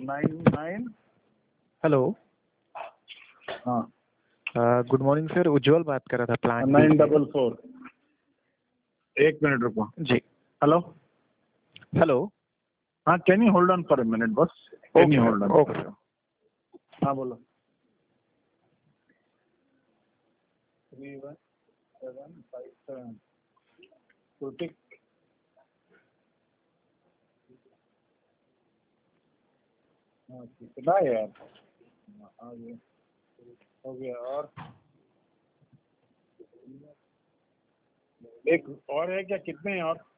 99। Hello. हाँ, good morning sir, उज्जवल बात कर रहा था प्लान 944। एक मिनट रुको जी। हेलो। हेलो। हाँ, can you hold on for a minute बस? Can you hold on? Okay. हाँ बोलो। 31757 तो टिक। हाँ कितना है यार? आ गया, हो गया। और एक और है क्या? कितने हैं और?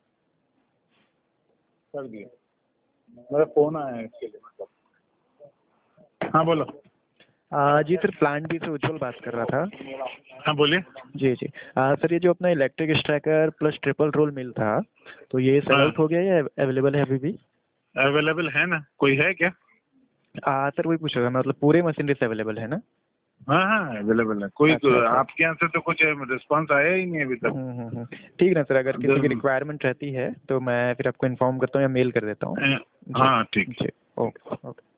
कर दिया, मेरा फोन आया है इसके लिए मतलब। हाँ बोलो। जी सर, प्लान बी से उज्जवल बात कर रहा था। हाँ बोलिए। जी जी। सर, ये जो अपना electric striker plus triple roll mill था, तो ये सेल हाँ, आउट हो गया या अवेलेबल है अभी भी? अवेलेबल है ना? कोई है क्या? सर वही पूछ रहा था, मतलब पूरे मशीनरी से अवेलेबल है ना? हाँ हाँ अवेलेबल है। कोई अच्छा अच्छा। आपके यहाँ से तो कुछ रिस्पांस आया ही नहीं अभी तक। ठीक है ना सर, अगर किसी की रिक्वायरमेंट रहती है तो मैं फिर आपको इन्फॉर्म करता हूँ या मेल कर देता हूँ। जी हाँ ठीक। जी। Okay okay.